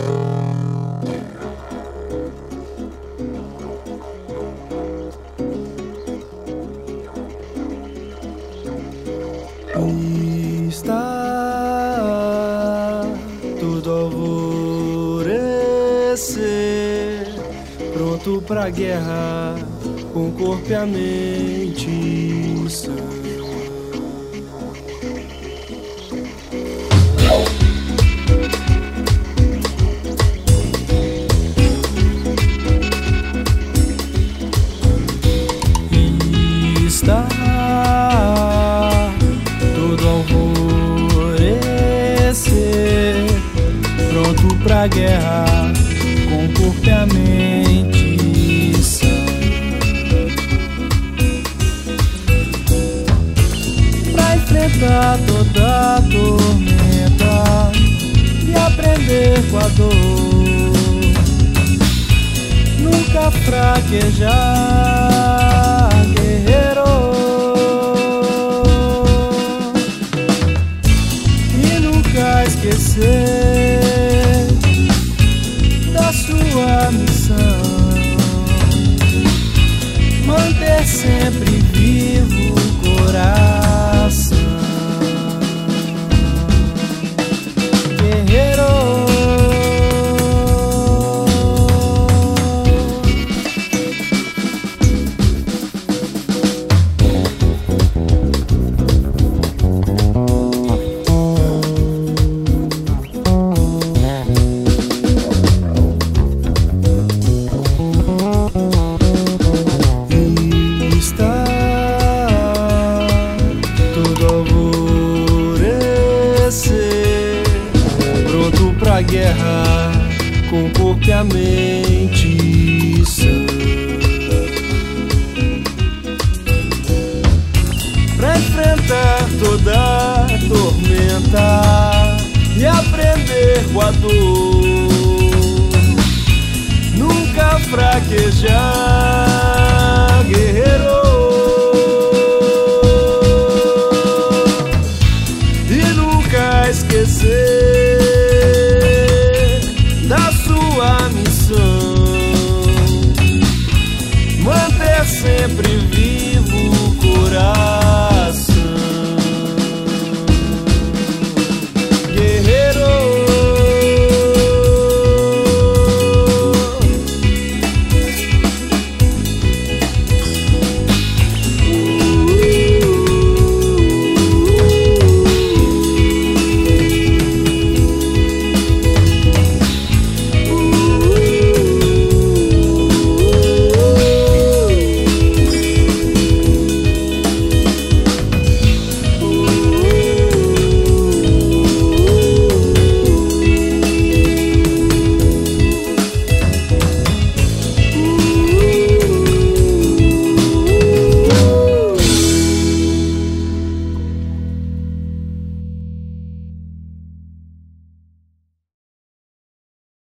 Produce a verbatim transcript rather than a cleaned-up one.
Está tudo alvorecer, pronto pra guerra, com o corpo e a mente sã. Está tudo alvorecer, pronto pra guerra, com o corpo e a mente sã. Pra enfrentar toda a tormenta e aprender com a dor, nunca fraquejar, guerreiro. Esquecer da sua missão, manter sempre vivo o coração, guerreiro. Pronto pra guerra, com o corpo e a mente sã. Pra enfrentar toda a tormenta e aprender com a dor,